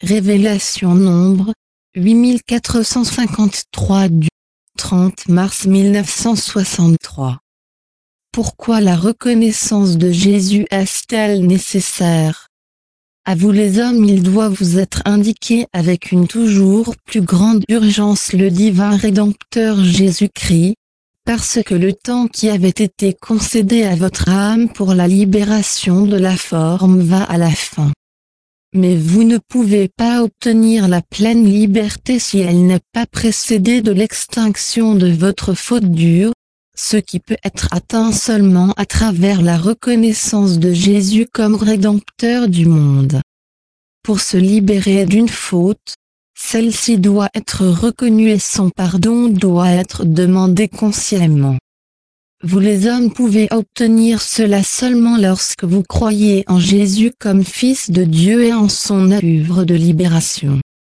Révélation Nombre, 8453 du 30 mars 1963. Pourquoi la reconnaissance de Jésus est-elle nécessaire? À vous les hommes, il doit vous être indiqué avec une toujours plus grande urgence le divin Rédempteur Jésus-Christ, parce que le temps qui avait été concédé à votre âme pour la libération de la forme va à la fin. Mais vous ne pouvez pas obtenir la pleine liberté si elle n'est pas précédée de l'extinction de votre faute dure, ce qui peut être atteint seulement à travers la reconnaissance de Jésus comme Rédempteur du monde. Pour se libérer d'une faute, celle-ci doit être reconnue et son pardon doit être demandé consciemment. Vous les hommes pouvez obtenir cela seulement lorsque vous croyez en Jésus comme Fils de Dieu et en son œuvre de libération.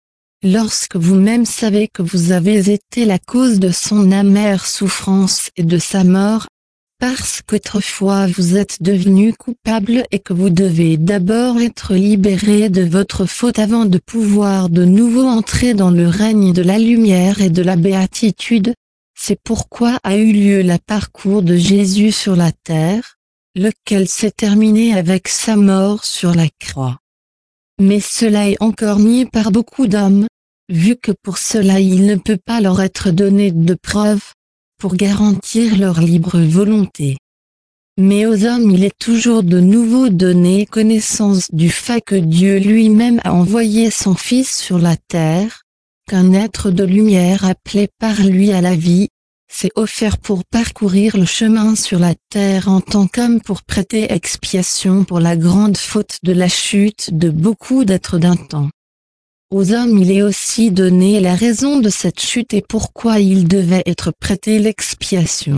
Lorsque vous-même savez que vous avez été la cause de son amère souffrance et de sa mort, parce qu'autrefois vous êtes devenu coupable et que vous devez d'abord être libéré de votre faute avant de pouvoir de nouveau entrer dans le règne de la lumière et de la béatitude. C'est pourquoi a eu lieu le parcours de Jésus sur la terre, lequel s'est terminé avec sa mort sur la croix. Mais cela est encore nié par beaucoup d'hommes, vu que pour cela il ne peut pas leur être donné de preuves, pour garantir leur libre volonté. Mais aux hommes il est toujours de nouveau donné connaissance du fait que Dieu lui-même a envoyé son Fils sur la terre, qu'un être de lumière appelé par lui à la vie, s'est offert pour parcourir le chemin sur la terre en tant qu'homme pour prêter expiation pour la grande faute de la chute de beaucoup d'êtres d'un temps. Aux hommes il est aussi donné la raison de cette chute et pourquoi il devait être prêté l'expiation.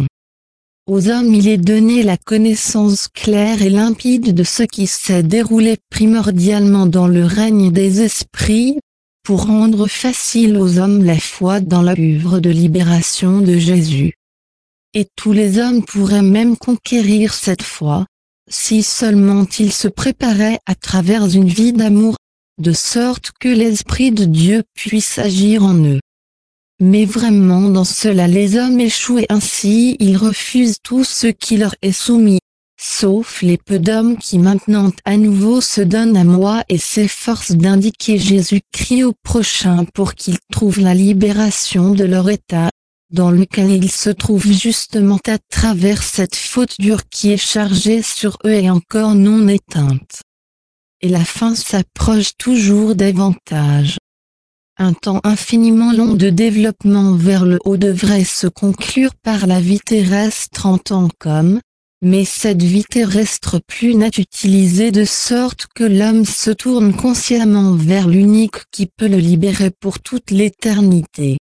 Aux hommes il est donné la connaissance claire et limpide de ce qui s'est déroulé primordialement dans le règne des esprits, pour rendre facile aux hommes la foi dans l'œuvre de libération de Jésus. Et tous les hommes pourraient même conquérir cette foi, si seulement ils se préparaient à travers une vie d'amour, de sorte que l'Esprit de Dieu puisse agir en eux. Mais vraiment dans cela les hommes échouent et ainsi ils refusent tout ce qui leur est soumis. Sauf les peu d'hommes qui maintenant à nouveau se donnent à moi et s'efforcent d'indiquer Jésus-Christ au prochain pour qu'ils trouvent la libération de leur état, dans lequel ils se trouvent justement à travers cette faute dure qui est chargée sur eux et encore non éteinte. Et la fin s'approche toujours davantage. Un temps infiniment long de développement vers le haut devrait se conclure par la vie terrestre en tant qu'homme, mais cette vie terrestre plus n'est utilisée de sorte que l'homme se tourne consciemment vers l'unique qui peut le libérer pour toute l'éternité.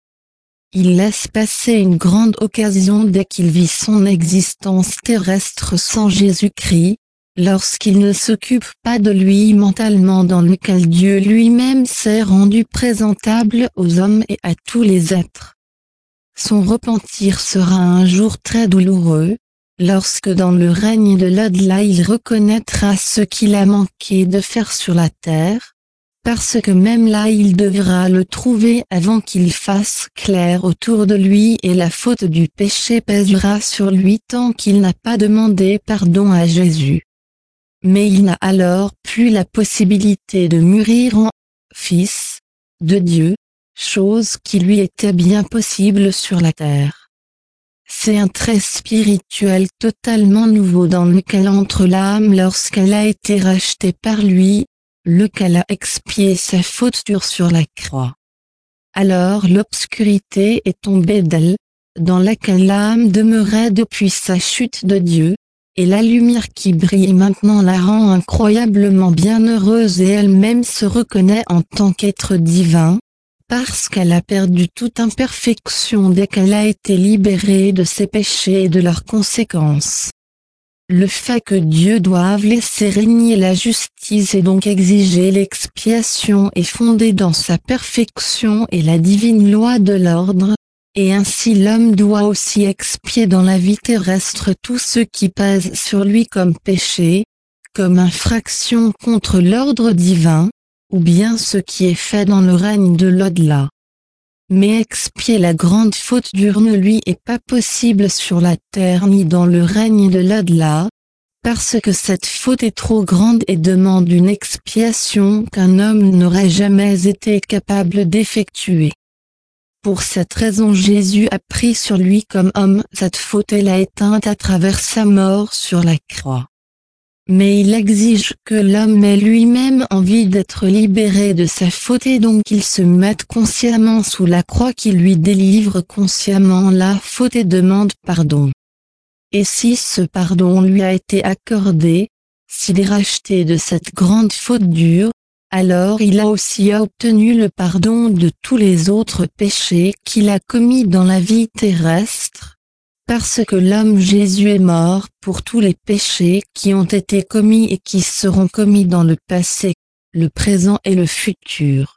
Il laisse passer une grande occasion dès qu'il vit son existence terrestre sans Jésus-Christ, lorsqu'il ne s'occupe pas de lui mentalement dans lequel Dieu lui-même s'est rendu présentable aux hommes et à tous les êtres. Son repentir sera un jour très douloureux, lorsque dans le règne de l'au-delà il reconnaîtra ce qu'il a manqué de faire sur la terre, parce que même là il devra le trouver avant qu'il fasse clair autour de lui et la faute du péché pèsera sur lui tant qu'il n'a pas demandé pardon à Jésus. Mais il n'a alors plus la possibilité de mûrir en Fils de Dieu, chose qui lui était bien possible sur la terre. C'est un trait spirituel totalement nouveau dans lequel entre l'âme lorsqu'elle a été rachetée par lui, lequel a expié sa faute dure sur la croix. Alors l'obscurité est tombée d'elle, dans laquelle l'âme demeurait depuis sa chute de Dieu, et la lumière qui brille maintenant la rend incroyablement bienheureuse et elle-même se reconnaît en tant qu'être divin, parce qu'elle a perdu toute imperfection dès qu'elle a été libérée de ses péchés et de leurs conséquences. Le fait que Dieu doive laisser régner la justice et donc exiger l'expiation est fondé dans sa perfection et la divine loi de l'ordre, et ainsi l'homme doit aussi expier dans la vie terrestre tout ce qui pèse sur lui comme péché, comme infraction contre l'ordre divin, ou bien ce qui est fait dans le règne de l'au-delà. Mais expier la grande faute dure ne lui est pas possible sur la terre ni dans le règne de l'au-delà, parce que cette faute est trop grande et demande une expiation qu'un homme n'aurait jamais été capable d'effectuer. Pour cette raison Jésus a pris sur lui comme homme cette faute et l'a éteinte à travers sa mort sur la croix. Mais il exige que l'homme ait lui-même envie d'être libéré de sa faute et donc qu'il se mette consciemment sous la croix qui lui délivre consciemment la faute et demande pardon. Et si ce pardon lui a été accordé, s'il est racheté de cette grande faute dure, alors il a aussi obtenu le pardon de tous les autres péchés qu'il a commis dans la vie terrestre, parce que l'homme Jésus est mort pour tous les péchés qui ont été commis et qui seront commis dans le passé, le présent et le futur.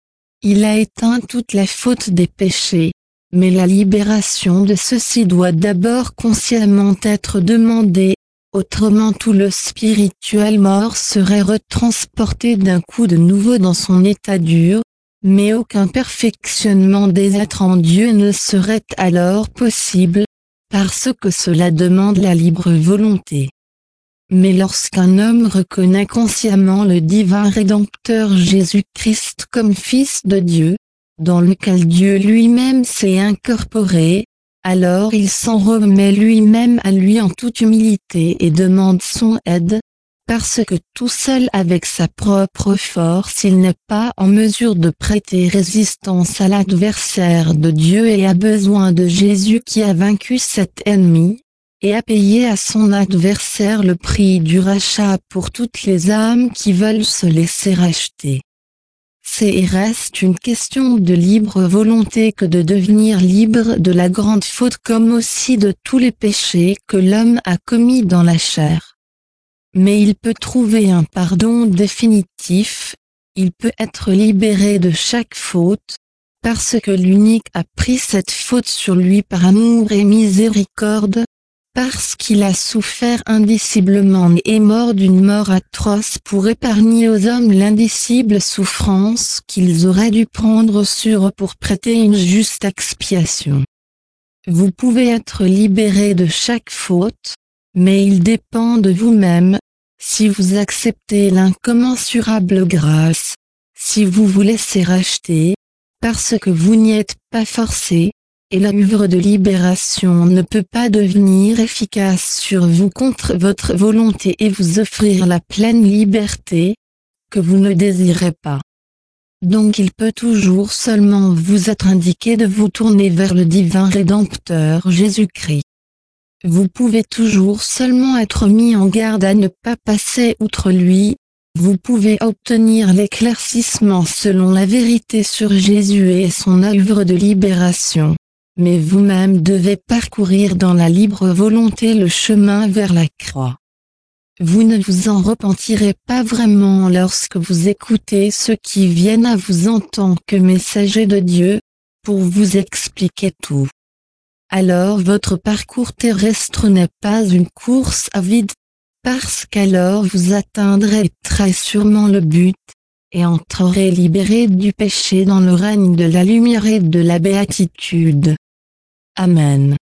Il a éteint toute la faute des péchés, mais la libération de ceux-ci doit d'abord consciemment être demandée, autrement tout le spirituel mort serait retransporté d'un coup de nouveau dans son état dur, mais aucun perfectionnement des êtres en Dieu ne serait alors possible, parce que cela demande la libre volonté. Mais lorsqu'un homme reconnaît consciemment le divin Rédempteur Jésus-Christ comme Fils de Dieu, dans lequel Dieu lui-même s'est incorporé, alors il s'en remet lui-même à lui en toute humilité et demande son aide, parce que tout seul avec sa propre force il n'est pas en mesure de prêter résistance à l'adversaire de Dieu et a besoin de Jésus qui a vaincu cet ennemi, et a payé à son adversaire le prix du rachat pour toutes les âmes qui veulent se laisser racheter. C'est et reste une question de libre volonté que de devenir libre de la grande faute comme aussi de tous les péchés que l'homme a commis dans la chair. Mais il peut trouver un pardon définitif, il peut être libéré de chaque faute, parce que l'unique a pris cette faute sur lui par amour et miséricorde, parce qu'il a souffert indiciblement et est mort d'une mort atroce pour épargner aux hommes l'indicible souffrance qu'ils auraient dû prendre sur eux pour prêter une juste expiation. Vous pouvez être libéré de chaque faute, mais il dépend de vous-même, si vous acceptez l'incommensurable grâce, si vous vous laissez racheter, parce que vous n'y êtes pas forcé, et l'œuvre de libération ne peut pas devenir efficace sur vous contre votre volonté et vous offrir la pleine liberté que vous ne désirez pas. Donc il peut toujours seulement vous être indiqué de vous tourner vers le divin Rédempteur Jésus-Christ. Vous pouvez toujours seulement être mis en garde à ne pas passer outre lui, vous pouvez obtenir l'éclaircissement selon la vérité sur Jésus et son œuvre de libération. Mais vous-même devez parcourir dans la libre volonté le chemin vers la croix. Vous ne vous en repentirez pas vraiment lorsque vous écoutez ceux qui viennent à vous en tant que messagers de Dieu, pour vous expliquer tout. Alors votre parcours terrestre n'est pas une course à vide, parce qu'alors vous atteindrez très sûrement le but, et entrerez libéré du péché dans le règne de la lumière et de la béatitude. Amen.